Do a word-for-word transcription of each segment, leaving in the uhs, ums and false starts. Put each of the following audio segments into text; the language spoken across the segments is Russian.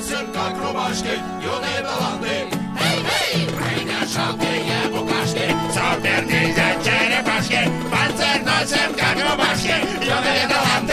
носим, как рубашки, юные таланты. Эй-эй! Мы не жалкие букашки, супер-ниндзя черепашки, панцирь носим, как рубашки, юные таланты.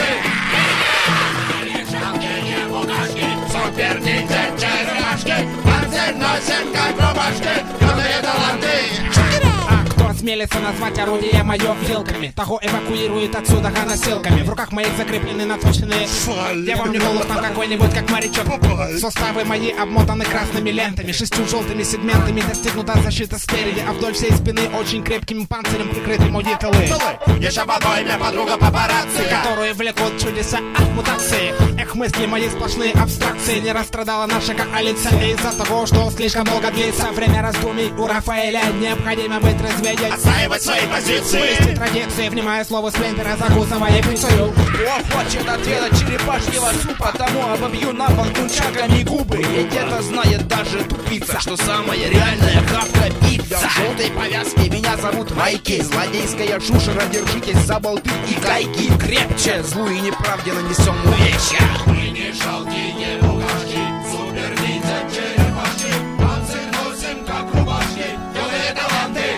Мы не жалкие букашки, супер-ниндзя черепашки, панцирь носим, как рубашки, юные таланты. Смелится назвать орудие мое вилками, того эвакуирует отсюда носилками. В руках моих закреплены наточенные. Я помню голос там какой-нибудь, как морячок. Суставы мои обмотаны красными лентами, шестью желтыми сегментами достигнута защита спереди, а вдоль всей спины очень крепким панцирем прикрыты мои тылы. Еще в одной мне подруга папарацци, которые влекут чудеса от мутации. Эх, мысли мои сплошные абстракции. Не расстрадала наша коалиция из-за того, что слишком долго длится время раздумий у Рафаэля. Необходимо быть разведен, отстаивать свои позиции, вывести традиции, внимая слово сплинтера, закусывая пиццу. Кто хочет отведать черепашьего супа, тому обобью на пол кунчаками губы. Ведь это знает даже тупица, что самая реальная хавка пицца. В желтой повязке меня зовут Майки. Злодейская шушера, держитесь за болты и гайки. Крепче злую и неправде нанесем увечья. Мы не жалкие букашки, супер-ниндзя черепашки, панцирь носим, как рубашки, юные таланты.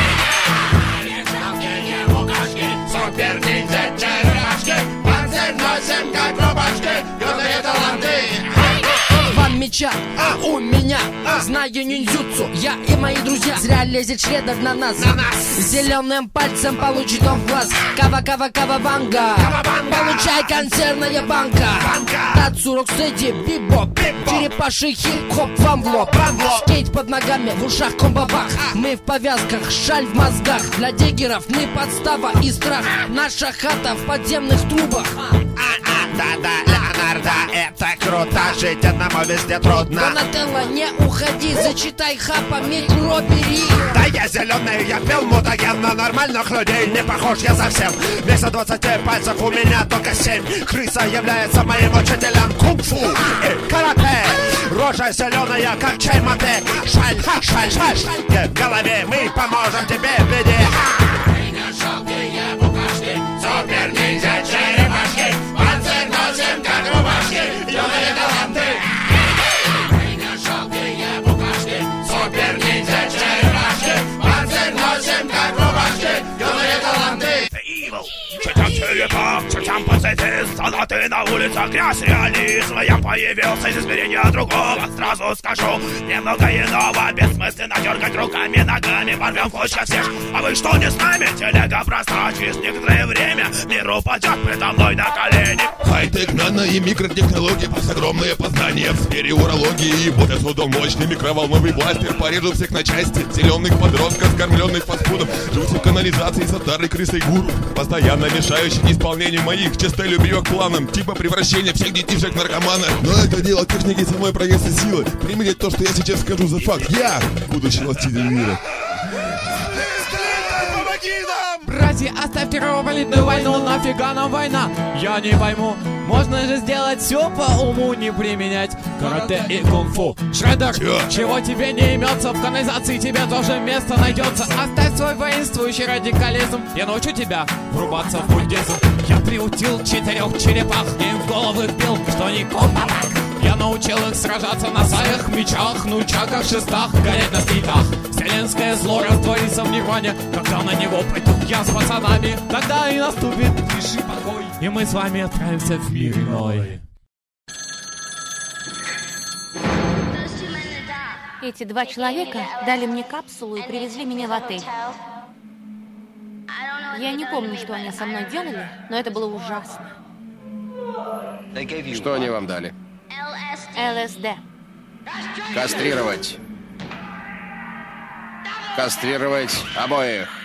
Мы не жалкие букашки, супер-ниндзя черепашки, панцирь носим, как рубашки, юные таланты. Вам меча, а у меня а. Знаю ниндзюцу, я и мои друзья. Зря лезет шредер на нас, на нас. Зеленым пальцем получит он в глаз. Кава-кава-кава-банга, получай консервная банка. Тацу, рокстеди, бибоп, черепаший хип-хоп вам в лоб. Скейт под ногами, в ушах комбо-бах. Мы в повязках, шаль в мозгах. Для диггеров мы подстава и страх. Наша хата в подземных трубах. Да-да, Леонардо, это круто, жить одному везде трудно. Донателло, не уходи, зачитай хапа, микро бери. Да я зеленый, я пил мутаген, на нормальных людей не похож я совсем. Вместо двадцати пальцев у меня только семь. Крыса является моим учителем кунг-фу и карате. Рожа зеленая, как чай-мате. Шаль, шаль, шаль, шаль, в голове мы поможем тебе в беде. Мы не жалкие букашки, супер-ниндзя черепашки, панцирь носим, как рубашки, юные таланты. Мы не жалкие букашки, супер-ниндзя черепашки, панцирь носим, как рубашки, юные таланты. Чуть-чуть черепах, чуть-чуть пацифист, солдаты на улицах, грязь, реализм. Я появился из измерения другого, сразу скажу, немного иного. Бессмысленно дергать руками, ногами, порвем почка всех. А вы что, не с нами? Телега проста, через некоторое время мир упадет предо мной на колени. Хай-тек, нано и микротехнологии, плюс огромные познания в сфере урологии. Вот я создал мощный микроволновый бластер, порежу всех на части. Зеленых подростков, скормленных фастфудом, живут в канализации с отарой крысой гуру, постоянно мешающий исполнению моих честолюбивых планов, типа превращения всех детишек в наркоманов. Но это дело техники самой проекции силы. Примите то, что я сейчас скажу за факт. Я, будущий властитель мира. Братья, оставьте кровопролитную войну, нафига нам война? Я не пойму, можно же сделать все по уму, не применять карате и кунг-фу. Шредер, Чё? Чего тебе не имется, в канализации тебе тоже место найдется. Оставь свой воинствующий радикализм, я научу тебя врубаться в буддизм. Я приутил четырех черепах, им в головы вбил, что они комбо-бак. Я научил их сражаться на саях, мечах, нунчаках, шестах, гореть на скейтах. Вселенское зло растворится в нирване, когда на него пойду я с пацанами. Тогда и наступит тишь и покой, и мы с вами отправимся в мир иной. Эти два человека дали мне капсулу и привезли меня в отель. Я не помню, что они со мной делали, но это было ужасно. Что они вам дали? ЛСД. Кастрировать. Кастрировать обоих.